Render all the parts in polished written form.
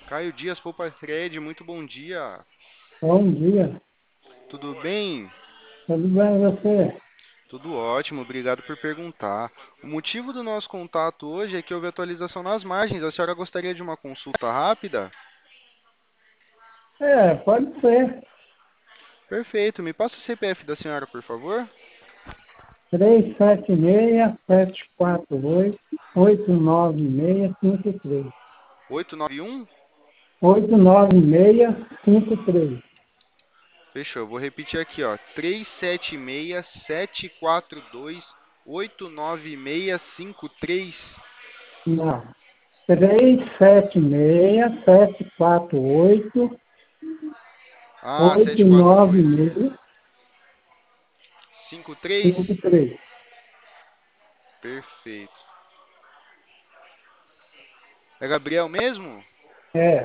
Caio Dias, Poupa Fred, muito bom dia. Bom dia, Tudo bem? tudo bem você? Tudo ótimo, obrigado por perguntar. O motivo do nosso contato hoje é que houve atualização nas margens. A senhora gostaria de uma consulta rápida? Pode ser. Perfeito, me passa o CPF da senhora, por favor. 376-748-89653. 891. 89653. Fechou, vou repetir aqui, ó. 376-742-89653. Não. 376-748-89653. Ah, 748-53. Perfeito. É Gabriel mesmo? É,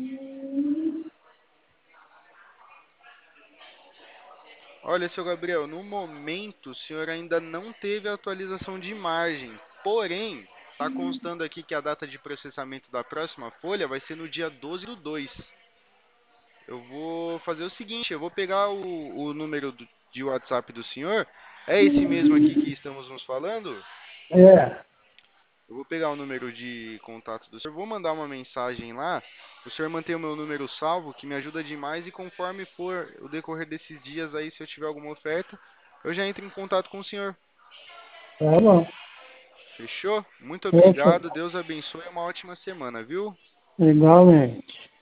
Olha, seu Gabriel, no momento o senhor ainda não teve atualização de margem. Porém, está constando aqui que a data de processamento da próxima folha vai ser no dia 12/2. Eu vou fazer o seguinte, eu vou pegar o número de WhatsApp do senhor. É esse mesmo aqui que estamos nos falando? é. Eu vou pegar o número de contato do senhor, vou mandar uma mensagem lá. O senhor mantém o meu número salvo, que me ajuda demais, e conforme for o decorrer desses dias aí, se eu tiver alguma oferta, eu já entro em contato com o senhor. Tá bom. Fechou? Muito Poxa, obrigado, Deus abençoe e uma ótima semana, viu? igualmente.